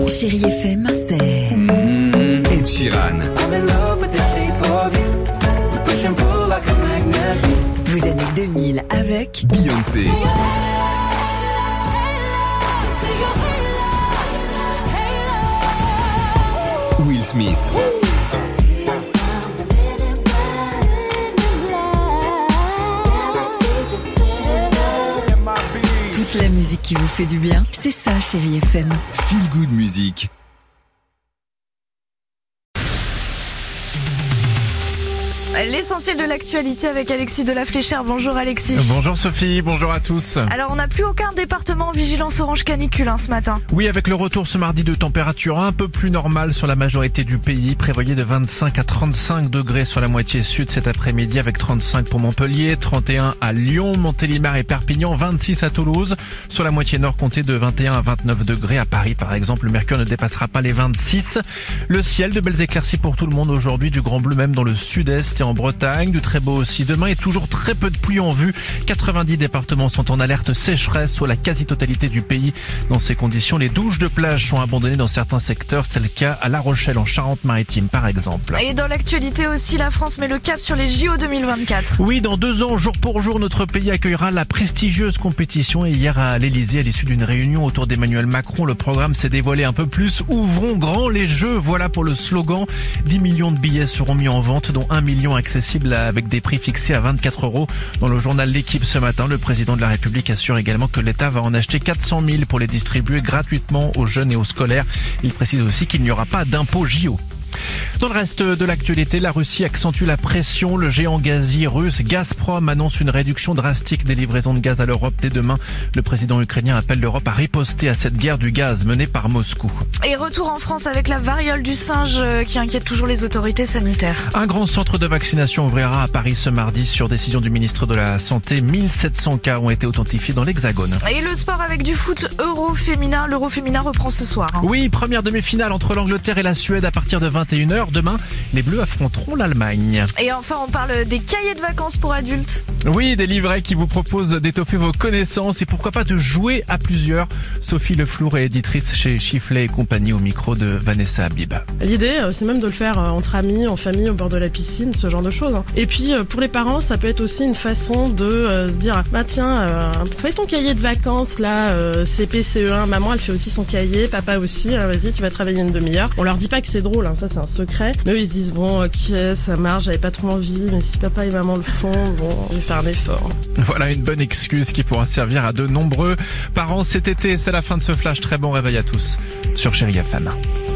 Chérie FM, c'est Ed Sheeran. vos années 2000 avec Beyoncé. Will Smith. toute la musique qui vous fait du bien. C'est ça, Chérie FM. Feel Good Music. L'essentiel de l'actualité avec Alexis de la Fléchère. Bonjour Alexis. Bonjour Sophie, bonjour à tous. Alors on n'a plus aucun département en vigilance orange canicule ce matin. Oui, avec le retour ce mardi de température un peu plus normale sur la majorité du pays, prévoyé de 25 à 35 degrés sur la moitié sud cet après-midi, avec 35 pour Montpellier, 31 à Lyon, Montélimar et Perpignan, 26 à Toulouse. Sur la moitié nord, comptez de 21 à 29 degrés. À Paris par exemple, le mercure ne dépassera pas les 26. Le ciel, de belles éclaircies pour tout le monde aujourd'hui, du grand bleu même dans le sud-est et en Bretagne, du très beau aussi demain et toujours très peu de pluie en vue. 90 départements sont en alerte sécheresse, soit la quasi-totalité du pays. Dans ces conditions, les douches de plage sont abandonnées dans certains secteurs. C'est le cas à La Rochelle en Charente-Maritime par exemple. Et dans l'actualité aussi, la France met le cap sur les JO 2024. Oui, dans 2 ans, jour pour jour, notre pays accueillera la prestigieuse compétition. Et hier à l'Elysée, à l'issue d'une réunion autour d'Emmanuel Macron, le programme s'est dévoilé un peu plus. Ouvrons grand les jeux, voilà pour le slogan. 10 millions de billets seront mis en vente, dont 1 million accessible avec des prix fixés à 24 €. Dans le journal L'Équipe ce matin, le président de la République assure également que l'État va en acheter 400 000 pour les distribuer gratuitement aux jeunes et aux scolaires. Il précise aussi qu'il n'y aura pas d'impôt JO. Dans le reste de l'actualité, la Russie accentue la pression. Le géant gazier russe Gazprom annonce une réduction drastique des livraisons de gaz à l'Europe dès demain. Le président ukrainien appelle l'Europe à riposter à cette guerre du gaz menée par Moscou. Et retour en France avec la variole du singe qui inquiète toujours les autorités sanitaires. Un grand centre de vaccination ouvrira à Paris ce mardi sur décision du ministre de la Santé. 1700 cas ont été authentifiés dans l'Hexagone. Et le sport avec du foot euro féminin. L'euro féminin reprend ce soir. Oui, première demi-finale entre l'Angleterre et la Suède à partir de 21h. Demain, les Bleus affronteront l'Allemagne. Et enfin, on parle des cahiers de vacances pour adultes. Oui, des livrets qui vous proposent d'étoffer vos connaissances et pourquoi pas de jouer à plusieurs. Sophie Leflour est éditrice chez Chifflet et compagnie au micro de Vanessa Habib. L'idée, c'est même de le faire entre amis, en famille, au bord de la piscine, ce genre de choses. Et puis, pour les parents, ça peut être aussi une façon de se dire, bah tiens, fais ton cahier de vacances, là, CP, CE1, maman, elle fait aussi son cahier, papa aussi, vas-y, tu vas travailler une demi-heure. On leur dit pas que c'est drôle, ça c'est un secret. Mais eux, ils se disent, bon, ok, ça marche, j'avais pas trop envie, mais si papa et maman le font, bon, je vais faire un effort. Voilà une bonne excuse qui pourra servir à de nombreux parents cet été. C'est la fin de ce flash. Très bon réveil à tous sur Chérie FM.